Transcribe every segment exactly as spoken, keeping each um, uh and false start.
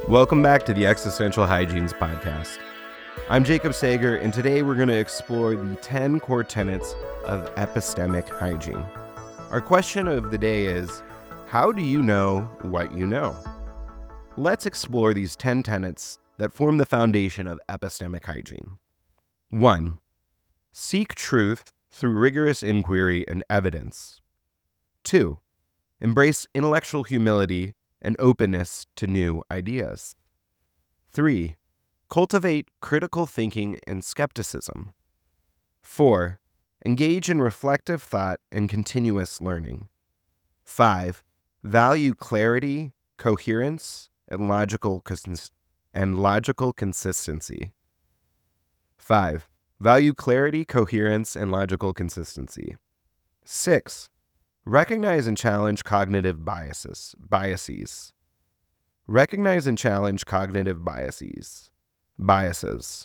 Welcome back to the Existential Hygienes podcast. I'm Jacob Sager, and today we're going to explore the ten core tenets of epistemic hygiene. Our question of the day is, how do you know what you know? Let's explore these ten tenets that form the foundation of epistemic hygiene. one. Seek truth through rigorous inquiry and evidence. two. Embrace intellectual humility and openness to new ideas. three. Cultivate critical thinking and skepticism. four. Engage in reflective thought and continuous learning. five. Value clarity, coherence, and logical cons- and logical consistency. five. Value clarity, coherence, and logical consistency. six. Recognize and challenge cognitive biases. Biases. Recognize and challenge cognitive biases. Biases.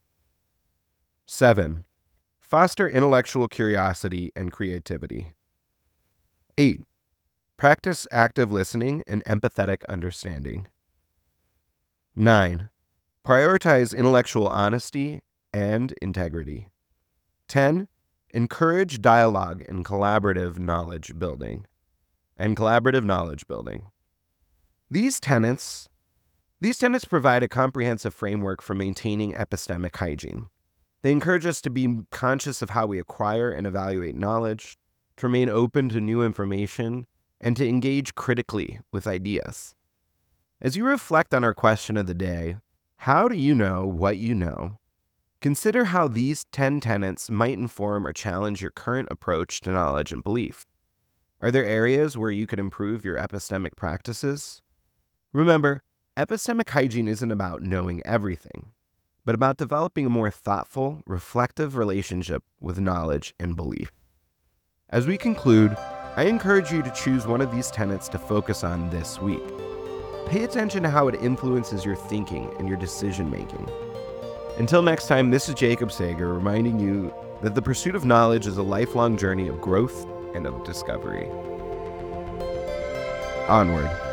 seven. Foster intellectual curiosity and creativity. eight. Practice active listening and empathetic understanding. nine. Prioritize intellectual honesty and integrity. ten. Encourage dialogue and collaborative knowledge building. And collaborative knowledge building. These tenets, these tenets provide a comprehensive framework for maintaining epistemic hygiene. They encourage us to be conscious of how we acquire and evaluate knowledge, to remain open to new information, and to engage critically with ideas. As you reflect on our question of the day, how do you know what you know? Consider how these ten tenets might inform or challenge your current approach to knowledge and belief. Are there areas where you could improve your epistemic practices? Remember, epistemic hygiene isn't about knowing everything, but about developing a more thoughtful, reflective relationship with knowledge and belief. As we conclude, I encourage you to choose one of these tenets to focus on this week. Pay attention to how it influences your thinking and your decision-making. Until next time, this is Jacob Sager reminding you that the pursuit of knowledge is a lifelong journey of growth and of discovery. Onward.